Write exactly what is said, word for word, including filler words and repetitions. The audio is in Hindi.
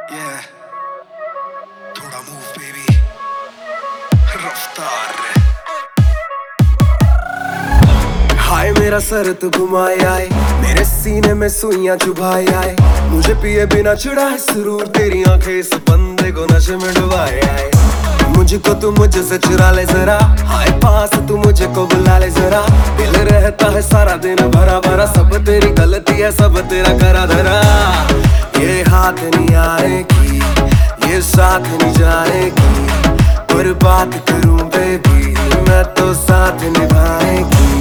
Yeah, थोड़ा move baby, रफ्तार। हाय मेरा सर तू घुमाए आए, मेरे सीने में सुइयां चुभाए आए, मुझे पिए बिना चिढ़ाए सुरूर, तेरी आंखें इस बंदे को नशे में डुबाए आए। मुझको तू मुझसे चुरा ले जरा, हाय पास तू मुझे को बुला ले जरा, दिल रहता है सारा दिन भरा भरा, सब तेरी गलती है सब तेरा करा धरा। ये हाथ नहीं आने की, ये साथ नहीं जाने की, पर बात करूं बेबी मैं तो साथ निभाने की।